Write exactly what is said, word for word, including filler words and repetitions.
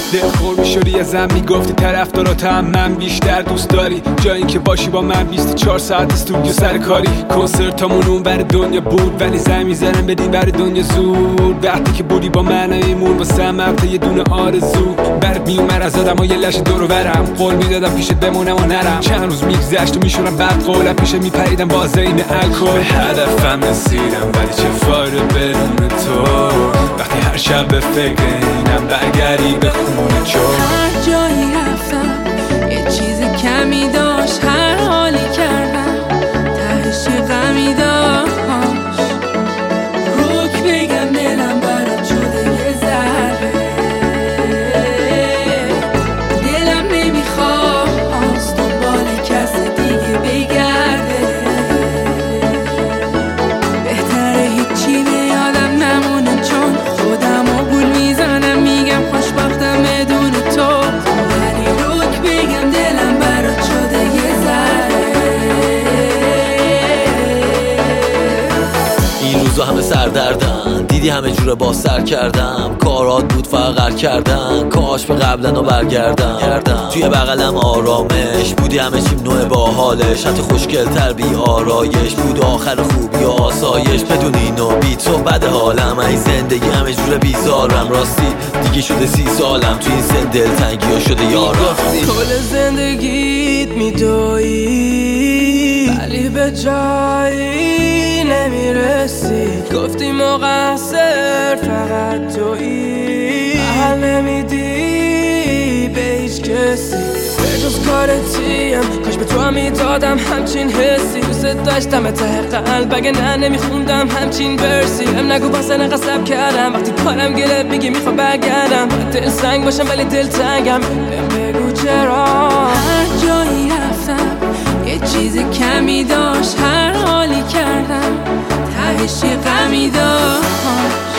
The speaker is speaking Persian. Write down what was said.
دلخور میشدی ازم میگفتی طرفداراتم من بیشتر دوست داری، جایی که باشی با من بیست و چهار ساعت استودیو سر کاری. کنسرتامون اون بر دنیا بود ولی زنگ میزنم بدین بر دنیا زود. وقتی که بودی با من ایمون واسه مبت یه دونه آرزو. برد میومد از آدم ها یه لش دور و برم، قول میدادم پیشت بمونم و نرم. چند روز میگذشت و میشونم بعد قولم پیشت میپریدم باز این الکل. به هدفم رسیدم ولی چه فایده بدون تو، وقتی هر شب به فکر اینم برگردی به خونه چون. هر جایی رفتم یه چیز کمی داشت، هر حالی کردم تهش یه غمی داشت. روک بگم دلم برات شده یه ذره، دلم نمیخواست دنبال کس دیگه بگرده. بهتره هیچی به یادم نمونه چون خودم و گول میزنم میگم خوشبختم بدون تو. ولی روک بگم دلم برات شده یه ذره. این روزا همه سردردن، دیدی همه جوره با سر کردم. کارات بود فقر کردن، کاش به قبلنا برگردم. توی بغلم آرامش بودی، همه چیم نوع با حالش. حتی خوشگلتر بی آرایش بود، آخر خوبی و آسایش. بدون اینو بی تو بد حالم، ای زندگی همه جوره بیزارم. راستی دیگه شده سی سالم، توی این سن دلتنگی ها شده یارم. کل زندگیت میدویی ولی به جایی نمیرسی. گفتی مقصر فقط تویی، حل نمیدی به هیچ کسی بجز کارتیم. کاش به تو هم میدادم همچین حسی، دوست داشتم ته قلب اگه نه نمیخوندم همچین برسی. هم نگو باسه نقصب کردم وقتی کارم گلت میگی میخوا برگردم. دل سنگ باشم ولی دل تنگم، بگو چرا. هر جایی رفتم یه چیز کمی داشت، هر حالی کردم تهش یه غمی داشت.